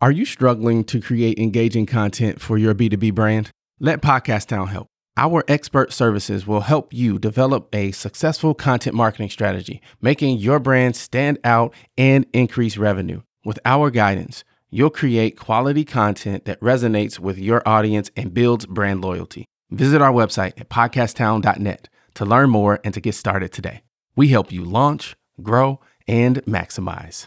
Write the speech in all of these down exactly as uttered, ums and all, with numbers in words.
Are you struggling to create engaging content for your B two B brand? Let Podcast Town help. Our expert services will help you develop a successful content marketing strategy, making your brand stand out and increase revenue. With our guidance, you'll create quality content that resonates with your audience and builds brand loyalty. Visit our website at podcast town dot net to learn more and to get started today. We help you launch, grow, and maximize.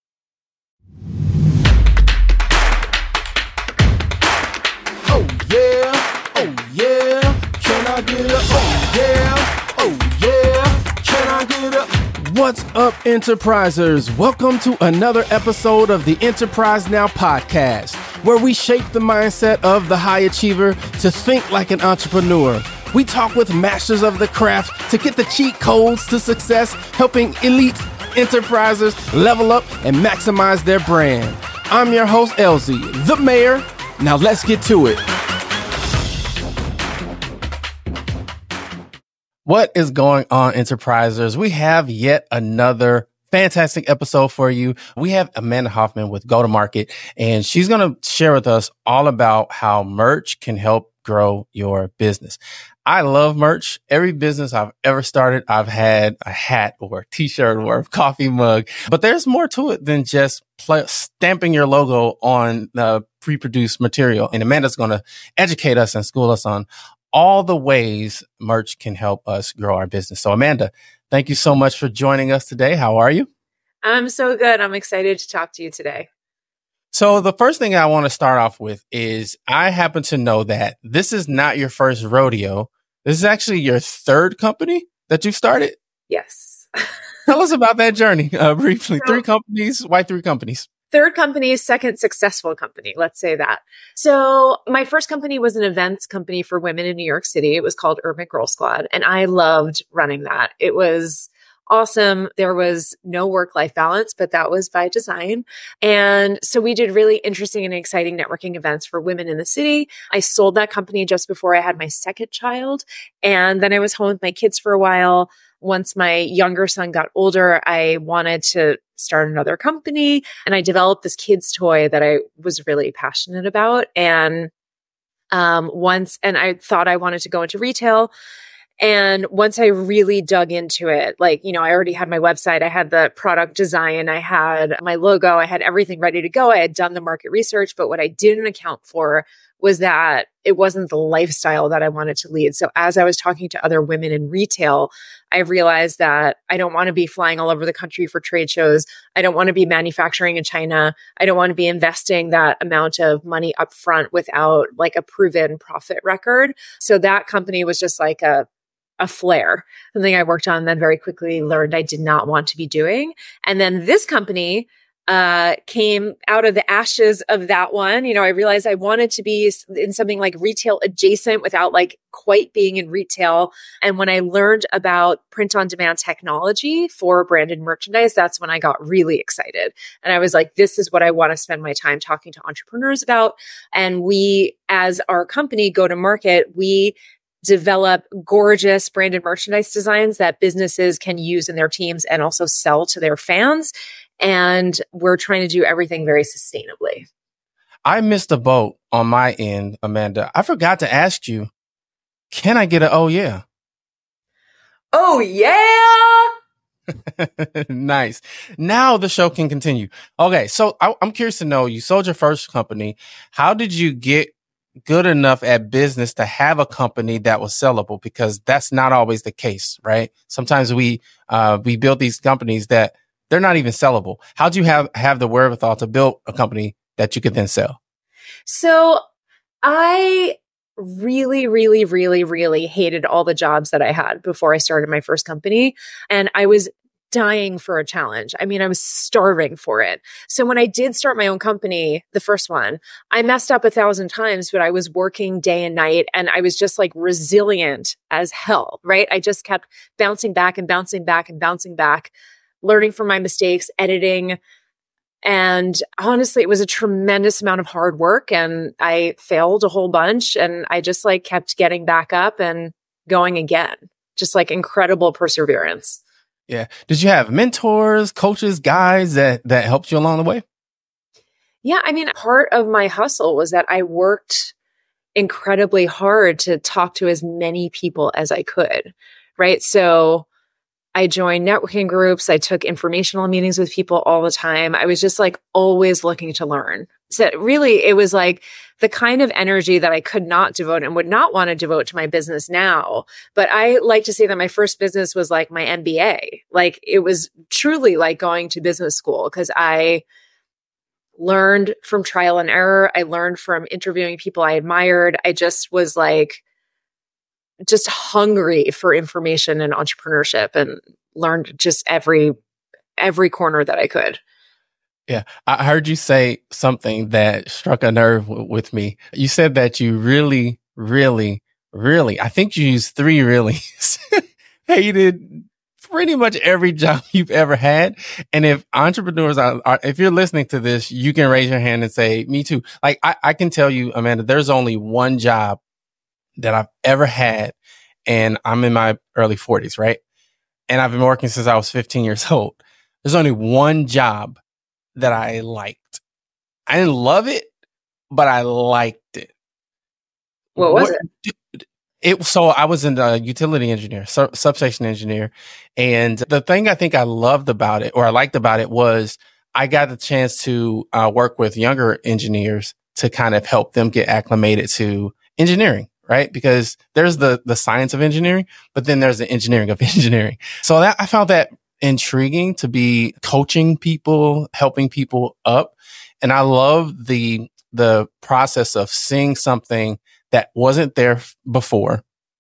Oh yeah, oh yeah, can I get a oh yeah, oh yeah, can I get a What's up, Enterprisers? Welcome to another episode of the Enterprise Now podcast, where we shape the mindset of the high achiever to think like an entrepreneur. We talk with masters of the craft to get the cheat codes to success, helping elite enterprisers level up and maximize their brand. I'm your host, Elzie, the mayor. Now let's get to it. What is going on, Enterprisers? We have yet another fantastic episode for you. We have Amanda Hoffman with Go-to-Market, and she's going to share with us all about how merch can help grow your business. I love merch. Every business I've ever started, I've had a hat or a t-shirt or a coffee mug, but there's more to it than just pl- stamping your logo on the pre-produced material. And Amanda's going to educate us and school us on all the ways merch can help us grow our business. So Amanda, thank you so much for joining us today. How are you? I'm so good. I'm excited to talk to you today. So the first thing I want to start off with is I happen to know that this is not your first rodeo. This is actually your third company that you've started. Yes. Tell us about that journey uh, briefly. So, three companies. Why three companies? Third company, second successful company. Let's say that. So my first company was an events company for women in New York City. It was called Urban Girl Squad. And I loved running that. It was awesome. There was no work-life balance, but that was by design. And so we did really interesting and exciting networking events for women in the city. I sold that company just before I had my second child. And then I was home with my kids for a while. Once my younger son got older, I wanted to start another company, and I developed this kids toy that I was really passionate about. And um, once, and I thought I wanted to go into retail. And once I really dug into it, like, you know, I already had my website, I had the product design, I had my logo, I had everything ready to go. I had done the market research, but what I didn't account for was that it wasn't the lifestyle that I wanted to lead. So as I was talking to other women in retail, I realized that I don't want to be flying all over the country for trade shows. I don't want to be manufacturing in China. I don't want to be investing that amount of money upfront without like a proven profit record. So that company was just like a a flare, something I worked on, then very quickly learned I did not want to be doing. And then this company uh, came out of the ashes of that one. You know, I realized I wanted to be in something like retail adjacent without like quite being in retail. And when I learned about print on demand technology for branded merchandise, that's when I got really excited. And I was like, this is what I want to spend my time talking to entrepreneurs about. And we, as our company, Go-to-Market, we develop gorgeous branded merchandise designs that businesses can use in their teams and also sell to their fans. And we're trying to do everything very sustainably. I missed a boat on my end, Amanda. I forgot to ask you, can I get an oh yeah? Oh yeah! Nice. Now the show can continue. Okay, so I, I'm curious to know, you sold your first company. How did you get good enough at business to have a company that was sellable? Because that's not always the case, right? Sometimes we uh, we build these companies that they're not even sellable. How'd you have, have the wherewithal to build a company that you could then sell? So I really, really, really, really hated all the jobs that I had before I started my first company. And I was dying for a challenge. I mean, I was starving for it. So when I did start my own company, the first one, I messed up a thousand times, but I was working day and night and I was just like resilient as hell, right? I just kept bouncing back and bouncing back and bouncing back, learning from my mistakes, editing. And honestly, it was a tremendous amount of hard work and I failed a whole bunch and I just like kept getting back up and going again. Just like incredible perseverance. Yeah. Did you have mentors, coaches, guides that, that helped you along the way? Yeah. I mean, part of my hustle was that I worked incredibly hard to talk to as many people as I could. Right. So I joined networking groups. I took informational meetings with people all the time. I was just like always looking to learn. So really, it was like the kind of energy that I could not devote and would not want to devote to my business now. But I like to say that my first business was like my M B A. Like it was truly like going to business school because I learned from trial and error. I learned from interviewing people I admired. I just was like, just hungry for information and entrepreneurship and learned just every, every corner that I could. Yeah. I heard you say something that struck a nerve w- with me. You said that you really, really, really, I think you used three reallys, hated pretty much every job you've ever had. And if entrepreneurs are, are, if you're listening to this, you can raise your hand and say, me too. Like I, I can tell you, Amanda, there's only one job that I've ever had. And I'm in my early forties, right? And I've been working since I was fifteen years old. There's only one job that I liked. I didn't love it, but I liked it. What was what, it? It, so I was in the utility engineer, sub, substation engineer. And the thing I think I loved about it, or I liked about it, was I got the chance to uh, work with younger engineers to kind of help them get acclimated to engineering, right? Because there's the, the science of engineering, but then there's the engineering of engineering. So that I found that intriguing to be coaching people, helping people up. And I love the, the process of seeing something that wasn't there before,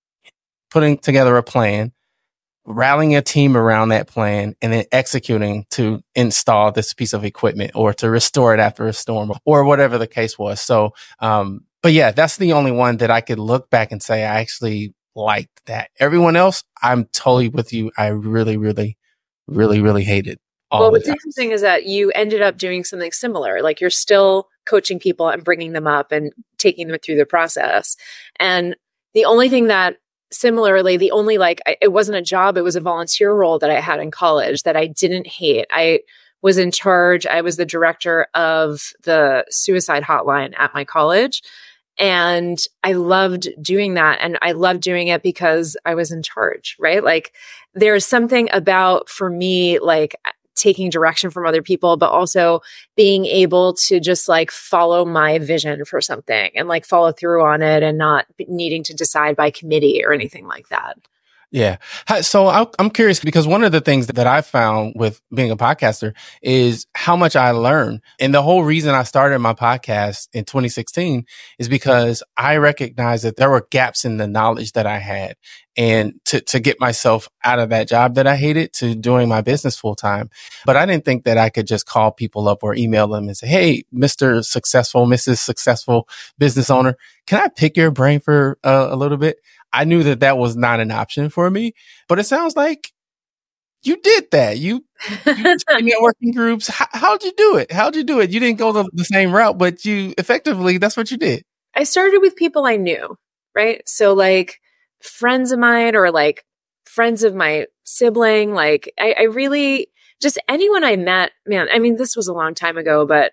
putting together a plan, rallying a team around that plan, and then executing to install this piece of equipment or to restore it after a storm or whatever the case was. So, um, but yeah, that's the only one that I could look back and say I actually liked that. Everyone else, I'm totally with you. I really, really, really, really hated. All well, what's interesting is that you ended up doing something similar. Like you're still coaching people and bringing them up and taking them through the process. And the only thing that similarly, the only like, I, it wasn't a job, it was a volunteer role that I had in college that I didn't hate. I was in charge. I was the director of the suicide hotline at my college. And I loved doing that. And I loved doing it because I was in charge, right? Like there's something about, for me, like taking direction from other people, but also being able to just like follow my vision for something and like follow through on it and not needing to decide by committee or anything like that. Yeah. So I'm curious because one of the things that I found with being a podcaster is how much I learn. And the whole reason I started my podcast in twenty sixteen is because I recognized that there were gaps in the knowledge that I had. And to, to get myself out of that job that I hated to doing my business full time. But I didn't think that I could just call people up or email them and say, hey, Mister Successful, Missus Successful Business Owner, can I pick your brain for uh, a little bit? I knew that that was not an option for me, but it sounds like you did that. You, you networking groups. How, how'd you do it? How'd you do it? You didn't go the, the same route, but you effectively, that's what you did. I started with people I knew, right? So like friends of mine or like friends of my sibling, like I, I really just anyone I met, man, I mean, this was a long time ago, but,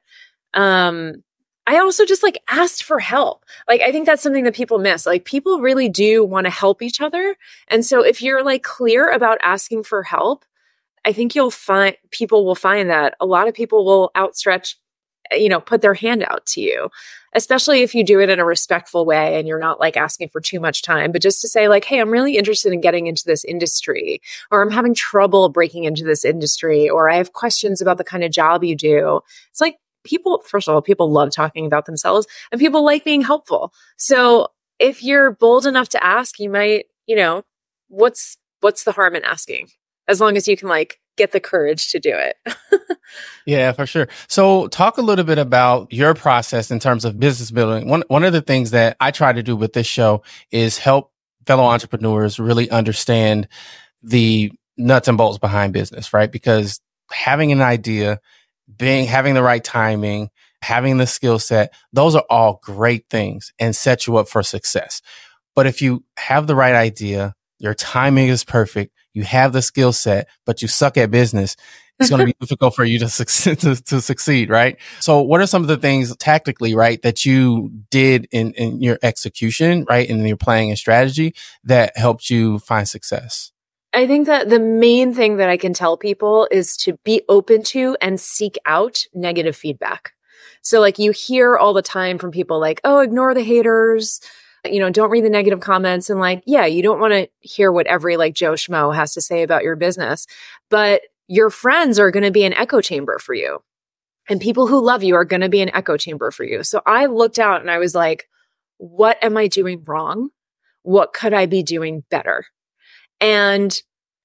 um, I also just like asked for help. Like, I think that's something that people miss. Like people really do want to help each other. And so if you're like clear about asking for help, I think you'll find people will find that a lot of people will outstretch, you know, put their hand out to you, especially if you do it in a respectful way and you're not like asking for too much time, but just to say like, hey, I'm really interested in getting into this industry, or I'm having trouble breaking into this industry, or I have questions about the kind of job you do. It's like, people, first of all, people love talking about themselves and people like being helpful. So if you're bold enough to ask, you might, you know, what's, what's the harm in asking? As long as you can like get the courage to do it. Yeah, for sure. So talk a little bit about your process in terms of business building. One, one of the things that I try to do with this show is help fellow entrepreneurs really understand the nuts and bolts behind business, right? Because having an idea, being, having the right timing, having the skill set, those are all great things and set you up for success. But if you have the right idea, your timing is perfect, you have the skill set, but you suck at business, it's going to be difficult for you to succeed, to, to succeed, right? So what are some of the things tactically, right, that you did in, in your execution, right, in your planning and strategy that helped you find success? I think that the main thing that I can tell people is to be open to and seek out negative feedback. So like you hear all the time from people like, oh, ignore the haters, you know, don't read the negative comments. And like, yeah, you don't want to hear what every like Joe Schmo has to say about your business, but your friends are going to be an echo chamber for you. And people who love you are going to be an echo chamber for you. So I looked out and I was like, what am I doing wrong? What could I be doing better? And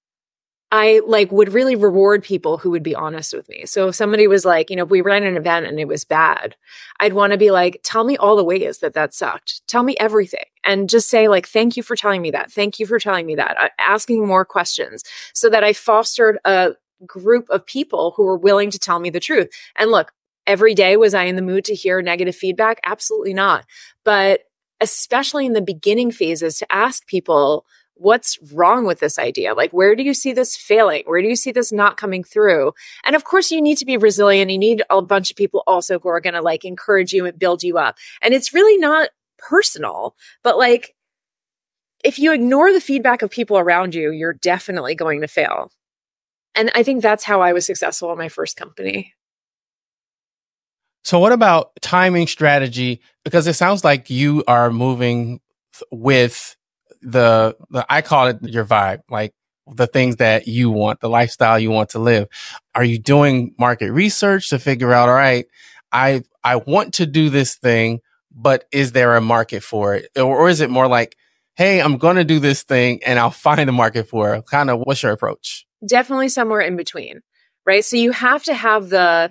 I like would really reward people who would be honest with me. So if somebody was like, you know, if we ran an event and it was bad, I'd want to be like, tell me all the ways that that sucked. Tell me everything. And just say like, thank you for telling me that. Thank you for telling me that. Uh, asking more questions so that I fostered a group of people who were willing to tell me the truth. And look, every day was I in the mood to hear negative feedback? Absolutely not. But especially in the beginning phases, to ask people, what's wrong with this idea? Like, where do you see this failing? Where do you see this not coming through? And of course, you need to be resilient. You need a bunch of people also who are going to like encourage you and build you up. And it's really not personal, but like, if you ignore the feedback of people around you, you're definitely going to fail. And I think that's how I was successful in my first company. So what about timing strategy? Because it sounds like you are moving with the, the, I call it your vibe, like the things that you want, the lifestyle you want to live. Are you doing market research to figure out, all right, I, I want to do this thing, but is there a market for it? Or, or is it more like, hey, I'm going to do this thing and I'll find a market for it? Kind of what's your approach? Definitely somewhere in between, right? So you have to have the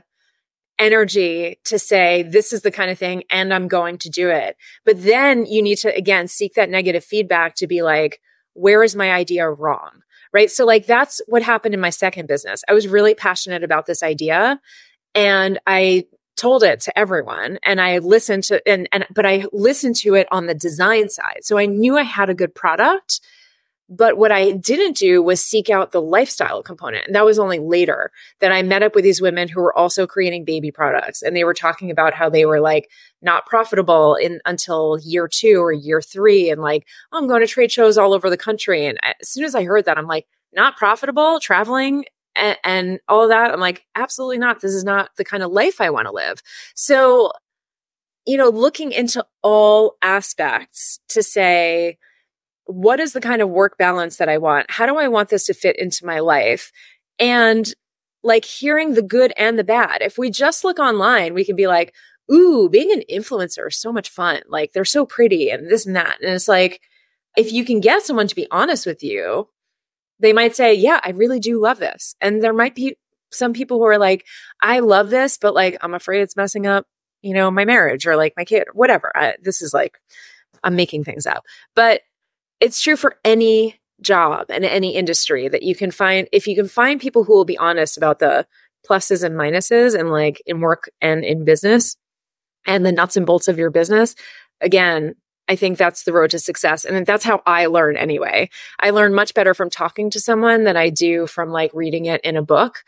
energy to say, this is the kind of thing and I'm going to do it. But then you need to, again, seek that negative feedback to be like, where is my idea wrong? Right? So like, that's what happened in my second business. I was really passionate about this idea and I told it to everyone and I listened to, and, and, but I listened to it on the design side. So I knew I had a good product. But what I didn't do was seek out the lifestyle component. And that was only later that I met up with these women who were also creating baby products. And they were talking about how they were like not profitable in until year two or year three. And like, oh, I'm going to trade shows all over the country. And as soon as I heard that, I'm like, not profitable, traveling and, and all of that. I'm like, absolutely not. This is not the kind of life I want to live. So, you know, looking into all aspects to say, what is the kind of work balance that I want? How do I want this to fit into my life? And like hearing the good and the bad. If we just look online, we can be like, ooh, being an influencer is so much fun. Like they're so pretty and this and that. And it's like, if you can get someone to be honest with you, they might say, yeah, I really do love this. And there might be some people who are like, I love this, but like, I'm afraid it's messing up, you know, my marriage or like my kid or whatever. I, this is like, I'm making things up, but it's true for any job and any industry that you can find. If you can find people who will be honest about the pluses and minuses and like in work and in business and the nuts and bolts of your business, again, I think that's the road to success. And that's how I learn anyway. I learn much better from talking to someone than I do from like reading it in a book.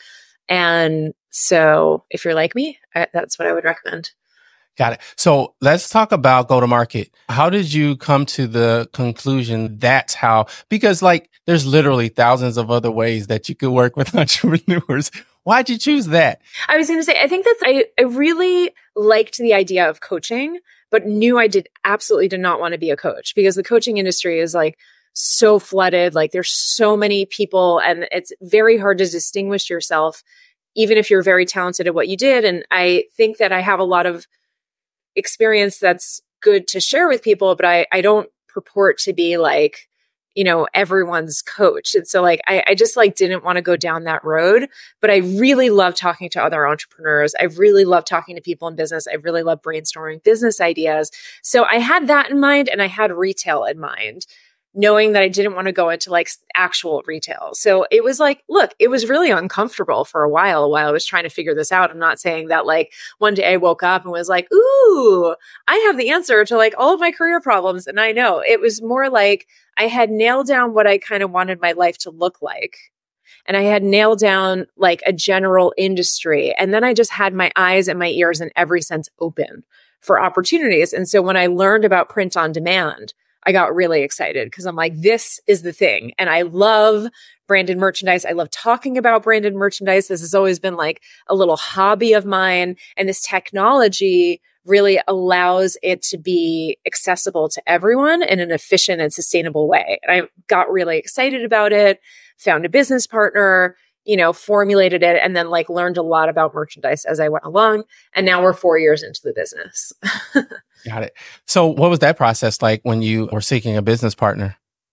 And so if you're like me, I, that's what I would recommend. Got it. So let's talk about go-to-market. How did you come to the conclusion that's how, because like there's literally thousands of other ways that you could work with entrepreneurs. Why'd you choose that? I was going to say, I think that I, I really liked the idea of coaching, but knew I did absolutely did not want to be a coach because the coaching industry is like so flooded. Like there's so many people and it's very hard to distinguish yourself, even if you're very talented at what you did. And I think that I have a lot of experience that's good to share with people, but I, I don't purport to be like, you know, everyone's coach. And so like, I, I just like didn't want to go down that road, but I really love talking to other entrepreneurs. I really love talking to people in business. I really love brainstorming business ideas. So I had that in mind and I had retail in mind, knowing that I didn't want to go into like actual retail. So it was like, look, it was really uncomfortable for a while while I was trying to figure this out. I'm not saying that like one day I woke up and was like, ooh, I have the answer to like all of my career problems. And I know it was more like I had nailed down what I kind of wanted my life to look like. and I had nailed down like a general industry. And then I just had my eyes and my ears in every sense open for opportunities. And so when I learned about print on demand, I got really excited because I'm like, this is the thing. And I love branded merchandise. I love talking about branded merchandise. This has always been like a little hobby of mine. And this technology really allows it to be accessible to everyone in an efficient and sustainable way. And I got really excited about it, found a business partner, you know, formulated it, and then like learned a lot about merchandise as I went along. And now we're four years into the business. Got it. So what was that process like when you were seeking a business partner?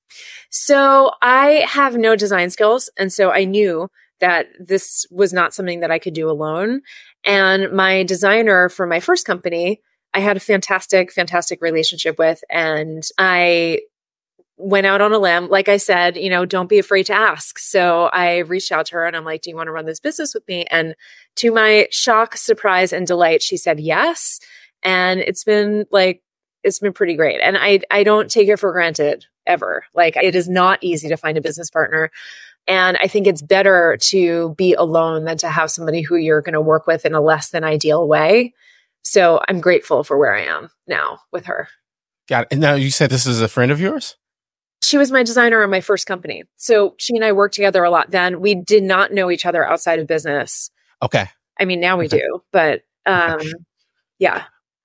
So I have no design skills. And so I knew that this was not something that I could do alone. And my designer for my first company, I had a fantastic, fantastic relationship with. And I went out on a limb. Like I said, you know, don't be afraid to ask. So I reached out to her and I'm like, do you want to run this business with me? And to my shock, surprise, and delight, she said yes. And it's been like, it's been pretty great. And I, I don't take it for granted ever. Like, it is not easy to find a business partner. And I think it's better to be alone than to have somebody who you're going to work with in a less than ideal way. So I'm grateful for where I am now with her. Got it. And now you said this is a friend of yours? She was my designer in my first company. So she and I worked together a lot then. We did not know each other outside of business. Okay. I mean, now we okay. do, but um, yeah.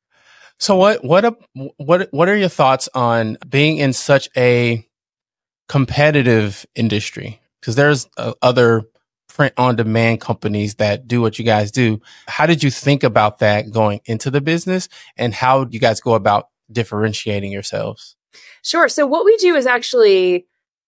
So what what a, what what are your thoughts on being in such a competitive industry? Because there's uh, other print on demand companies that do what you guys do. How did you think about that going into the business, and how do you guys go about differentiating yourselves? Sure. So what we do is actually,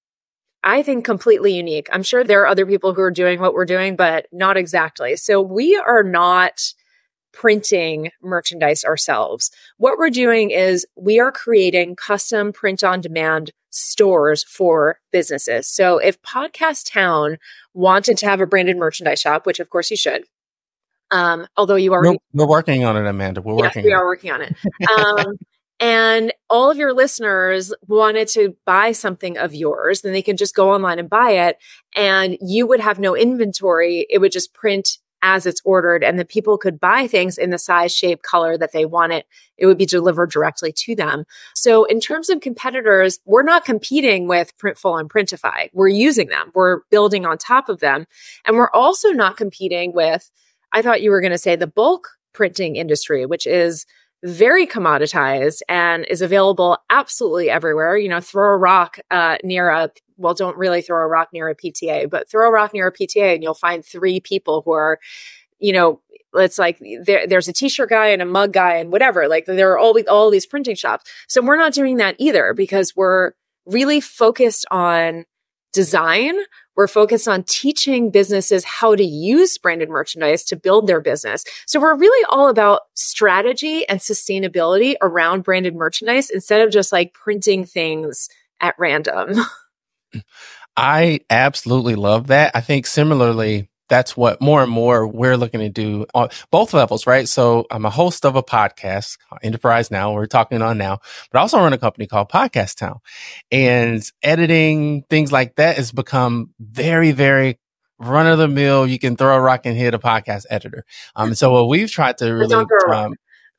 I think, completely unique. I'm sure there are other people who are doing what we're doing, but not exactly. So we are not printing merchandise ourselves. What we're doing is we are creating custom print on demand stores for businesses. So if Podcast Town wanted to have a branded merchandise shop, which of course you should, um, although you already... We're, we're working on it, Amanda. We're yes, working we on are it. working on it. Um, and all of your listeners wanted to buy something of yours, then they can just go online and buy it. And you would have no inventory. It would just print as it's ordered, and the people could buy things in the size, shape, color that they wanted. It would be delivered directly to them. So in terms of competitors, we're not competing with Printful and Printify. We're using them. We're building on top of them. And we're also not competing with, I thought you were going to say, the bulk printing industry, which is very commoditized and is available absolutely everywhere. You know, throw a rock uh, near a, well, don't really throw a rock near a P T A, but throw a rock near a P T A and you'll find three people who are, you know, it's like there, there's a t-shirt guy and a mug guy and whatever. Like there are all, all these printing shops. So we're not doing that either because we're really focused on design. We're focused on teaching businesses how to use branded merchandise to build their business. So we're really all about strategy and sustainability around branded merchandise instead of just like printing things at random. I absolutely love that. I think similarly, that's what more and more we're looking to do on both levels, right? So I'm a host of a podcast, Enterprise Now, we're talking on now, but I also run a company called Podcast Town. And editing, things like that has become very, very run of the mill. You can throw a rock and hit a podcast editor. Um, and so what we've tried to really, um,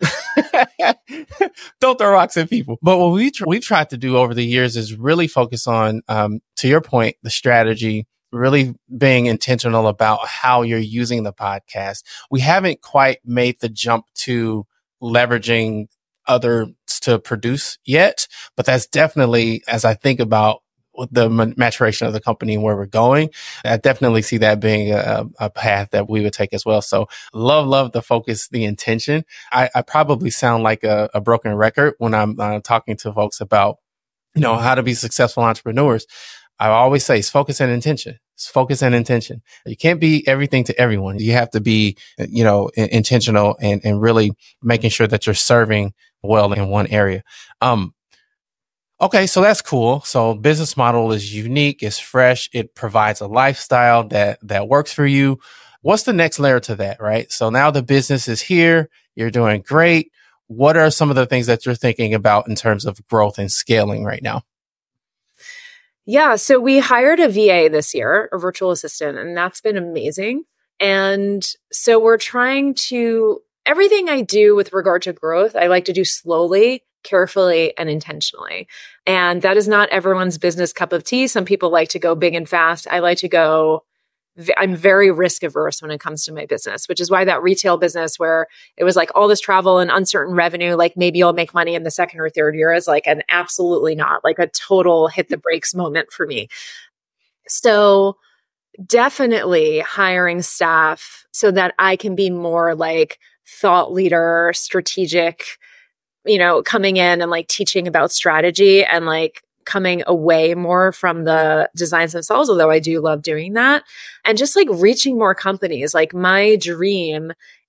don't throw rocks at people. But what we tr- we've tried to do over the years is really focus on, um, to your point, the strategy, really being intentional about how you're using the podcast. We haven't quite made the jump to leveraging others to produce yet, but that's definitely, as I think about the maturation of the company and where we're going, I definitely see that being a, a path that we would take as well. So love, love the focus, the intention. I, I probably sound like a, a broken record when I'm uh, talking to folks about, you know, how to be successful entrepreneurs. I always say it's focus and intention. It's focus and intention. You can't be everything to everyone. You have to be, you know, in- intentional and, and really making sure that you're serving well in one area. Um, okay. So that's cool. So business model is unique. It's fresh. It provides a lifestyle that, that works for you. What's the next layer to that, right? So now the business is here. You're doing great. What are some of the things that you're thinking about in terms of growth and scaling right now? Yeah. So we hired a V A this year, a virtual assistant, and that's been amazing. And so we're trying to, everything I do with regard to growth, I like to do slowly, carefully, and intentionally. And that is not everyone's business cup of tea. Some people like to go big and fast. I like to go, I'm very risk averse when it comes to my business, which is why that retail business where it was like all this travel and uncertain revenue, like maybe you'll make money in the second or third year is like an absolutely not, like a total hit the brakes moment for me. So definitely hiring staff so that I can be more like thought leader, strategic, you know, coming in and like teaching about strategy and like coming away more from the designs themselves, although I do love doing that. And just like reaching more companies. Like my dream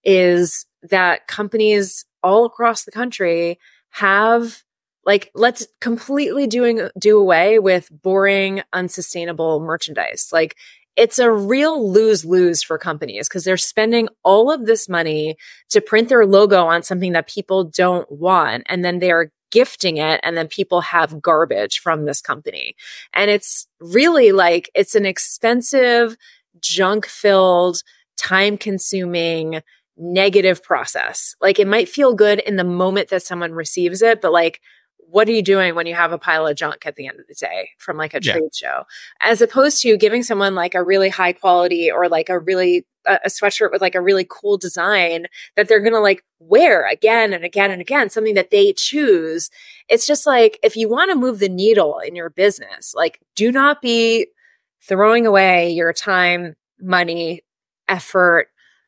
is that companies all across the country have like, let's completely doing, do away with boring, unsustainable merchandise. Like it's a real lose-lose for companies because they're spending all of this money to print their logo on something that people don't want. And then they are gifting it. And then people have garbage from this company. And it's really like, it's an expensive, junk-filled, time-consuming, negative process. Like it might feel good in the moment that someone receives it, but like, what are you doing when you have a pile of junk at the end of the day from like a trade yeah. show, as opposed to giving someone like a really high quality or like a really, a, a sweatshirt with like a really cool design that they're going to like wear again and again and again, something that they choose. It's just like, if you want to move the needle in your business, like do not be throwing away your time, money, effort,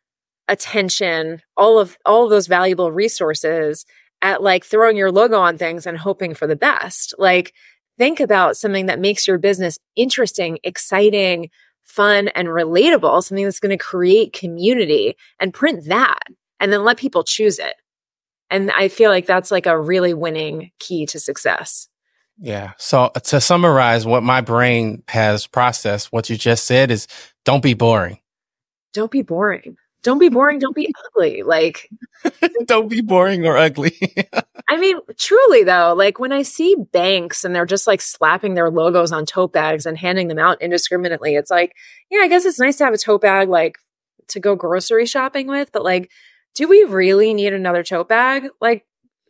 attention, all of, all of those valuable resources at like throwing your logo on things and hoping for the best. Like think about something that makes your business interesting, exciting, fun, and relatable, something that's going to create community, and print that and then let people choose it. And I feel like that's like a really winning key to success. Yeah. So to summarize what my brain has processed, what you just said is don't be boring. Don't be boring. Don't be boring. Don't be ugly. Like, don't be boring or ugly. I mean, truly though, like when I see banks and they're just like slapping their logos on tote bags and handing them out indiscriminately, it's like, yeah, I guess it's nice to have a tote bag like to go grocery shopping with, but like, do we really need another tote bag? Like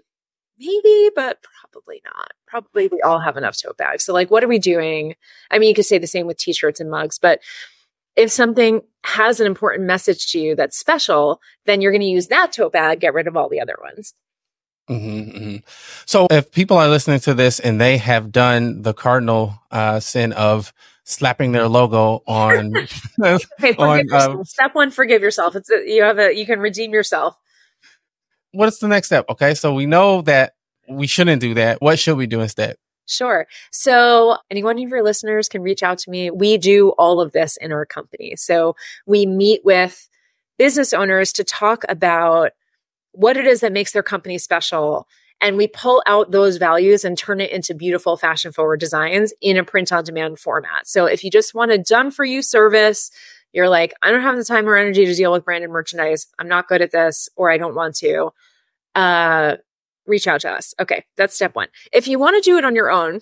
maybe, but probably not. Probably we all have enough tote bags. So like, what are we doing? I mean, you could say the same with t-shirts and mugs, but if something has an important message to you that's special, then you're going to use that tote bag, get rid of all the other ones. Mm-hmm, mm-hmm. So if people are listening to this and they have done the cardinal uh, sin of slapping their logo on, okay, on uh, step one, forgive yourself. It's a, you have a, you can redeem yourself. What's the next step? Okay. So we know that we shouldn't do that. What should we do instead? Sure. So any one of your listeners can reach out to me. We do all of this in our company. So we meet with business owners to talk about what it is that makes their company special. And we pull out those values and turn it into beautiful fashion forward designs in a print on demand format. So if you just want a done for you service, you're like, I don't have the time or energy to deal with branded merchandise. I'm not good at this, or I don't want to. Uh, reach out to us. Okay, that's step one. If you want to do it on your own,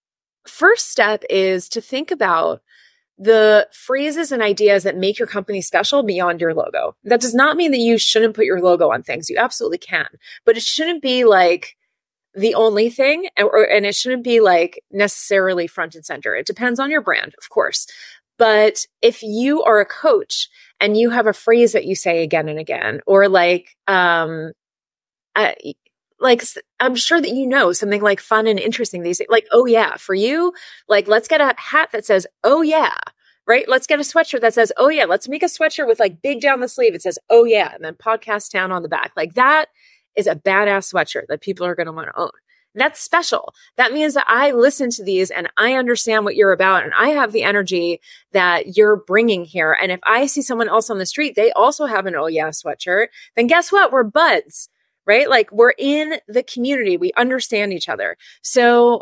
first step is to think about the phrases and ideas that make your company special beyond your logo. That does not mean that you shouldn't put your logo on things. You absolutely can, but it shouldn't be like the only thing, or, and it shouldn't be like necessarily front and center. It depends on your brand, of course. But if you are a coach and you have a phrase that you say again and again, or like, um, uh, like, I'm sure that you know something like fun and interesting these days. Like, oh yeah, for you, like, let's get a hat that says, oh yeah, right? Let's get a sweatshirt that says, oh yeah, let's make a sweatshirt with like big down the sleeve. It says, oh yeah. And then Podcast Town on the back. Like that is a badass sweatshirt that people are going to want to own. That's special. That means that I listen to these and I understand what you're about and I have the energy that you're bringing here. And if I see someone else on the street, they also have an oh yeah sweatshirt, then guess what? We're buds. Right? Like we're in the community. We understand each other. So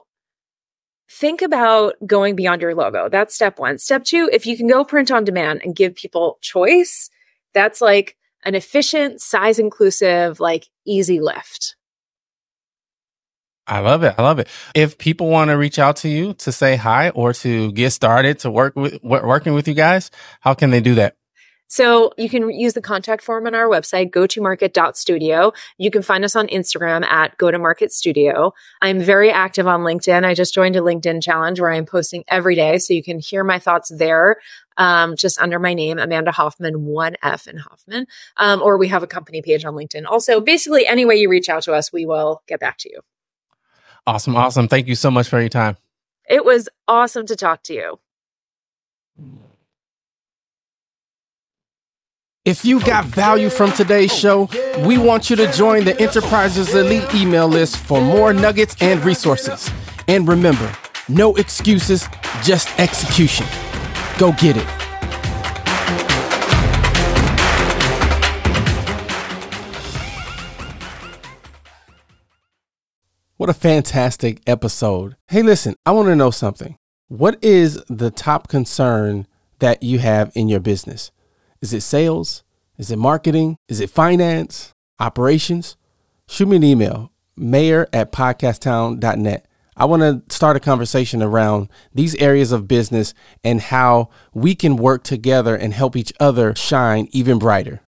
think about going beyond your logo. That's step one. Step two, if you can go print on demand and give people choice, that's like an efficient, size inclusive, like easy lift. I love it. I love it. If people want to reach out to you to say hi or to get started to work with working with you guys, how can they do that? So you can use the contact form on our website, go to market dot studio. You can find us on Instagram at go to market studio. I'm very active on LinkedIn. I just joined a LinkedIn challenge where I'm posting every day. So you can hear my thoughts there, um, just under my name, Amanda Hoffman, one F in Hoffman. Um, or we have a company page on LinkedIn. Also, basically, any way you reach out to us, we will get back to you. Awesome. Awesome. Thank you so much for your time. It was awesome to talk to you. If you got value from today's show, we want you to join the Enterprisers Elite email list for more nuggets and resources. And remember, no excuses, just execution. Go get it. What a fantastic episode. Hey, listen, I want to know something. What is the top concern that you have in your business? Is it sales? Is it marketing? Is it finance? Operations? Shoot me an email, mayor at podcast town dot net. I want to start a conversation around these areas of business and how we can work together and help each other shine even brighter.